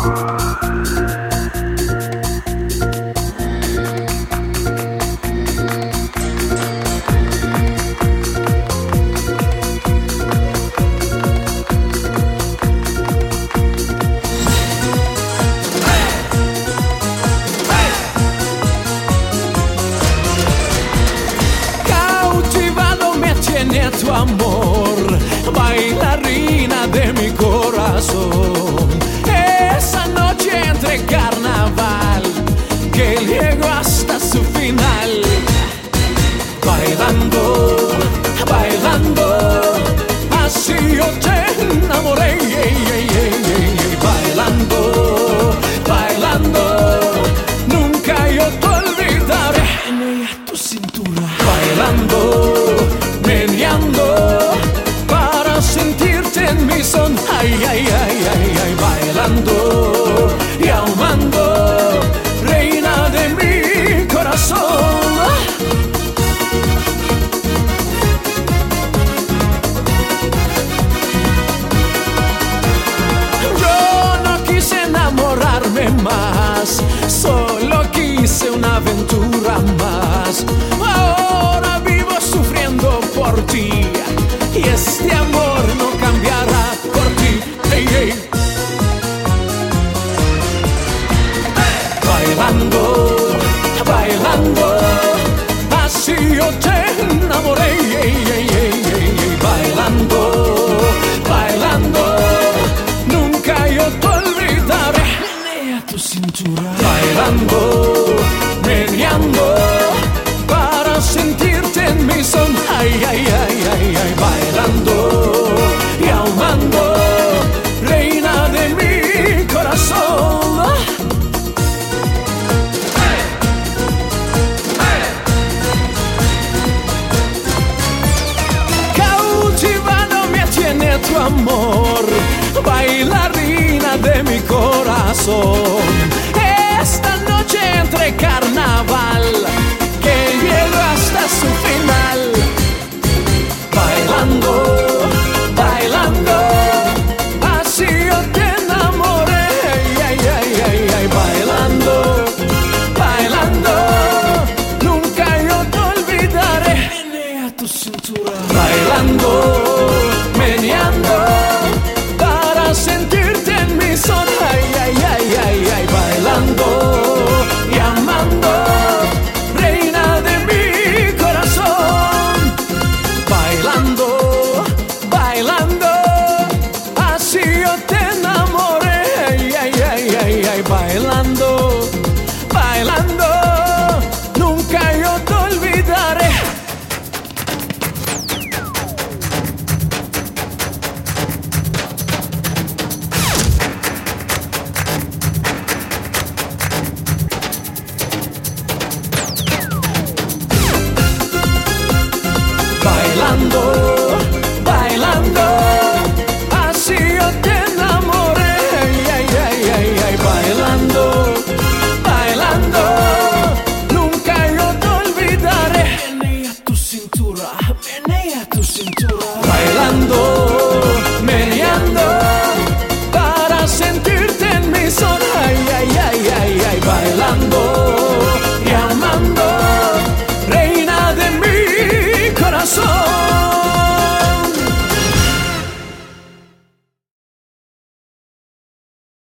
Tu amor, bailarina de mi corazón. Esa noche entre carnaval que llegó hasta su final. Bailando, bailando, así yo te enamoré. Bailando, bailando, nunca yo te olvidaré. Tu cintura. Bailando, meneando para sentirte en mi son. Ay, ay, ay, ay, ay, bailando y ahumando, reina de mi corazón. Yo no quise enamorarme más, solo quise una aventura más. Ahora vivo sufriendo por ti y este amor no cambiará por ti. Hey, hey. Bailando, bailando, así yo te enamoré. Bailando, bailando, nunca yo te olvidaré. Menea tu cintura. Bailando, meneando para sentirte en mi son. Ay, ay, ay, ay, ay, bailando y ahumando, reina de mi corazón. Cautivado me tiene tu amor, bailarina de mi corazón. Esta noche entre carnaval que llegó hasta su fin.